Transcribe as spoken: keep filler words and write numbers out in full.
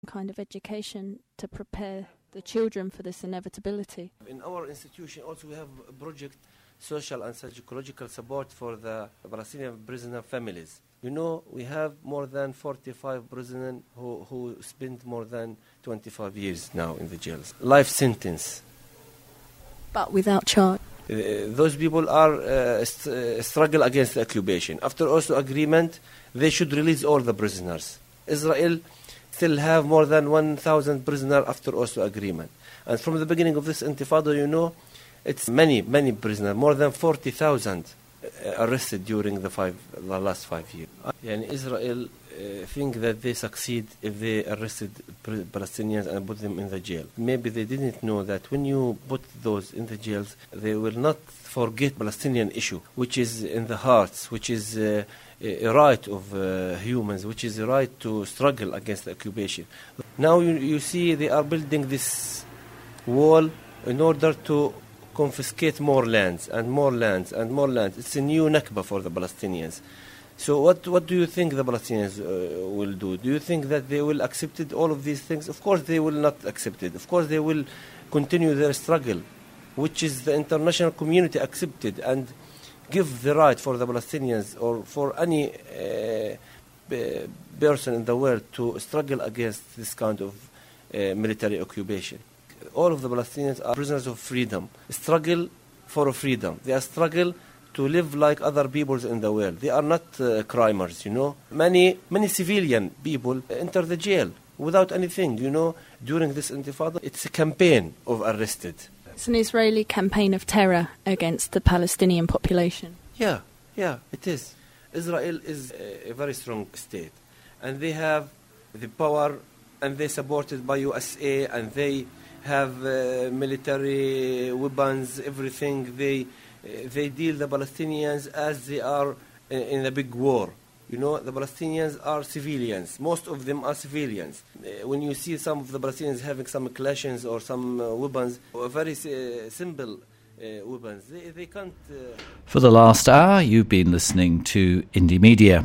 kind of education to prepare the children for this inevitability? In our institution also we have a project, social and psychological support for the Palestinian prisoner families. You know, we have more than forty-five prisoners who, who spend more than twenty-five years now in the jails. Life sentence. But without charge. Uh, those people are uh, st- uh, struggle against the occupation. After Oslo agreement, they should release all the prisoners. Israel still have more than one thousand prisoners after Oslo agreement. And from the beginning of this intifada, you know, it's many, many prisoners, more than forty thousand uh, arrested during the five, the last five years. And Israel uh, think that they succeed if they arrested pr- Palestinians and put them in the jail. Maybe they didn't know that when you put those in the jails, they will not forget Palestinian issue, which is in the hearts, which is uh, a right of uh, humans, which is a right to struggle against the occupation. Now you, you see they are building this wall in order to confiscate more lands and more lands and more lands. It's a new Nakba for the Palestinians. So what what do you think the Palestinians uh, will do? Do you think that they will accept it, all of these things? Of course they will not accept it. Of course they will continue their struggle, which is the international community accepted and give the right for the Palestinians or for any uh, b- person in the world to struggle against this kind of uh, military occupation. All of the Palestinians are prisoners of freedom, struggle for freedom. They are struggle to live like other peoples in the world. They are not uh, crimers, you know. Many many civilian people enter the jail without anything, you know. During this intifada, it's a campaign of arrested. It's an Israeli campaign of terror against the Palestinian population. Yeah, yeah, it is. Israel is a, a very strong state, and they have the power, and they're supported by U S A, and they have uh, military weapons, everything. They uh, they deal the Palestinians as they are in, in a big war. You know, the Palestinians are civilians. Most of them are civilians. Uh, when you see some of the Palestinians having some clashes or some uh, weapons, or very uh, simple uh, weapons, they, they can't... Uh For the last hour, you've been listening to Indie Media.